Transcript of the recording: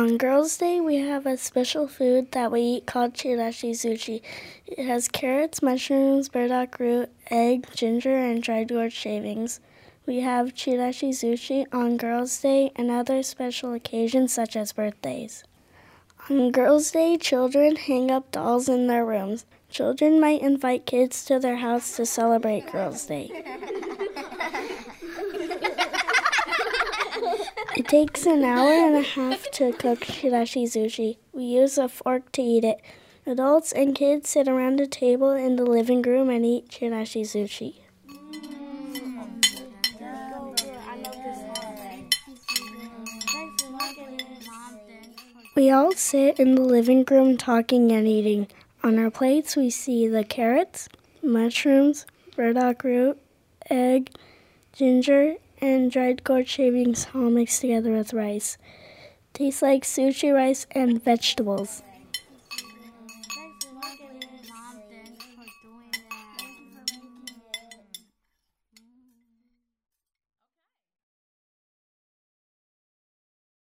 On Girls' Day, we have a special food that we eat called chirashi sushi. It has carrots, mushrooms, burdock root, egg, ginger, and dried gourd shavings. We have chirashi sushi on Girls' Day and other special occasions such as birthdays. On Girls' Day, children hang up dolls in their rooms. Children might invite kids to their house to celebrate Girls' Day. It takes an hour and a half to cook chirashi sushi. We use a fork to eat it. Adults and kids sit around a table in the living room and eat chirashi sushi. We all sit in the living room talking and eating. On our plates, we see the carrots, mushrooms, burdock root, egg, ginger, and dried gourd shavings all mixed together with rice. Tastes like sushi, rice, and vegetables.